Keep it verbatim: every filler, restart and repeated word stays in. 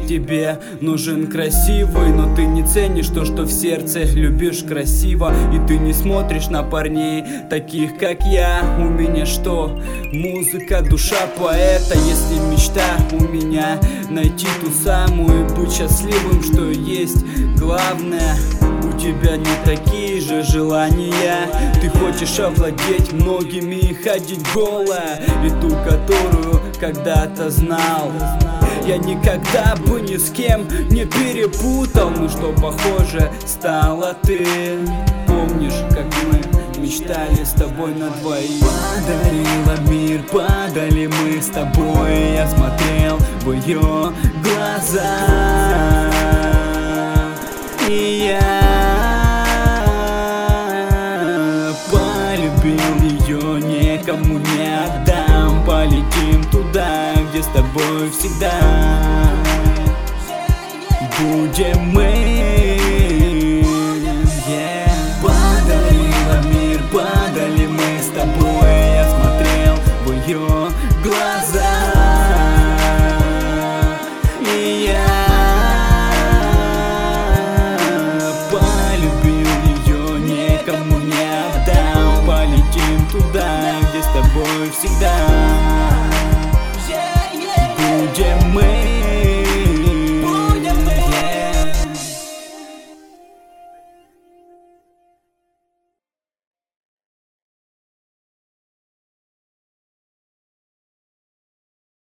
тебе нужен красивый, но ты не ценишь то, что в сердце любишь красиво. И ты не смотришь на парней, таких как я. У меня что? Музыка, душа поэта. Если мечта у меня найти ту самую и быть счастливым, что есть главное. У тебя не такие же желания. Ты хочешь овладеть многими и ходить голая, и ту, которую когда-то знал. Я никогда бы ни с кем не перепутал, но что похоже стала ты. Помнишь, как мы мечтали с тобой на двоих? Подарила мир, падали мы с тобой. Я смотрел в ее глаза, и я полюбил ее, никому не отдам. Полетим туда, где с тобой всегда будем мы.